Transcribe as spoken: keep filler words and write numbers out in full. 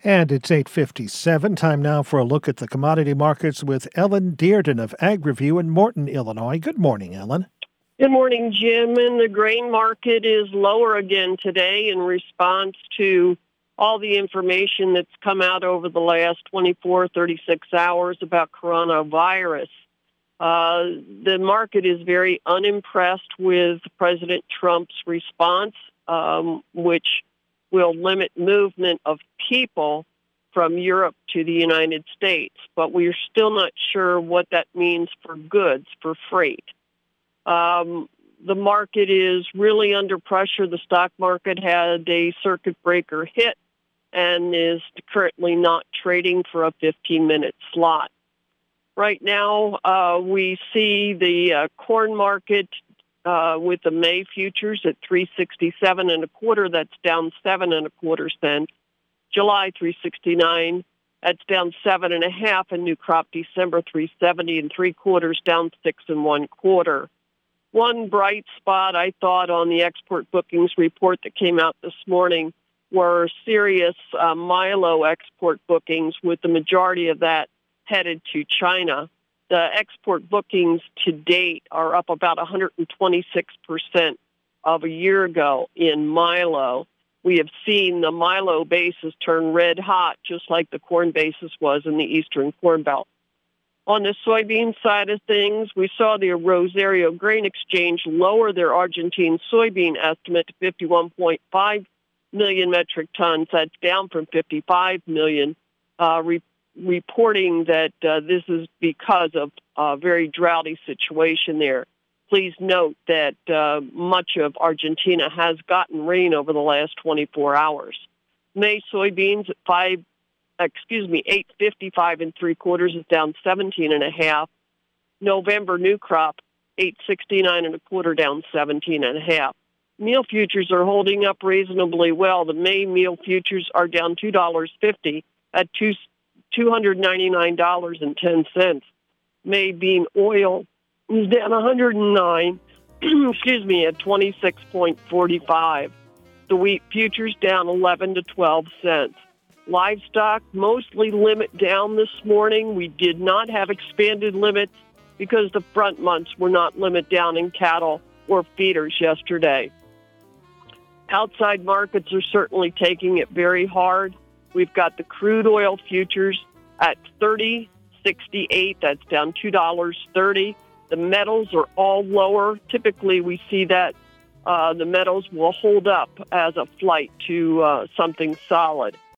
And it's eight fifty-seven. Time now for a look at the commodity markets with Ellen Dearden of AgriView in Morton, Illinois. Good morning, Ellen. Good morning, Jim. And the grain market is lower again today in response to all the information that's come out over the last twenty-four, thirty-six hours about coronavirus. Uh, the market is very unimpressed with President Trump's response, um, which will limit movement of people from Europe to the United States. But we're still not sure what that means for goods, for freight. Um, the market is really under pressure. The stock market had a circuit breaker hit and is currently not trading for a fifteen-minute slot. Right now, uh, we see the uh, corn market uh, with the May futures at three sixty-seven and a quarter. That's down seven and a quarter cents. July three sixty-nine. That's down seven and a half. And new crop December three seventy and three quarters, down six and one quarter. One bright spot I thought on the export bookings report that came out this morning were serious uh, Milo export bookings, with the majority of that headed to China. The export bookings to date are up about one hundred twenty-six percent of a year ago in Milo. We have seen the Milo basis turn red hot, just like the corn basis was in the Eastern Corn Belt. On the soybean side of things, we saw the Rosario Grain Exchange lower their Argentine soybean estimate to fifty-one point five million metric tons. That's down from fifty-five million, uh, re- reporting that uh, this is because of a very droughty situation there. Please note that uh, much of Argentina has gotten rain over the last twenty-four hours. May soybeans at five, excuse me, eight fifty-five and three quarters is down seventeen and a half. November new crop eight sixty-nine and a quarter, down seventeen and a half. Meal futures are holding up reasonably well. The May meal futures are down two dollars fifty at two two hundred ninety-nine dollars and ten cents. May bean oil is down one hundred nine, excuse me, at twenty-six point four five. The wheat futures down eleven to twelve cents. Livestock mostly limit down this morning. We did not have expanded limits because the front months were not limit down in cattle or feeders yesterday. Outside markets are certainly taking it very hard. We've got the crude oil futures at thirty sixty-eight. That's down two dollars thirty. The metals are all lower. Typically, we see that uh, the metals will hold up as a flight to uh, something solid.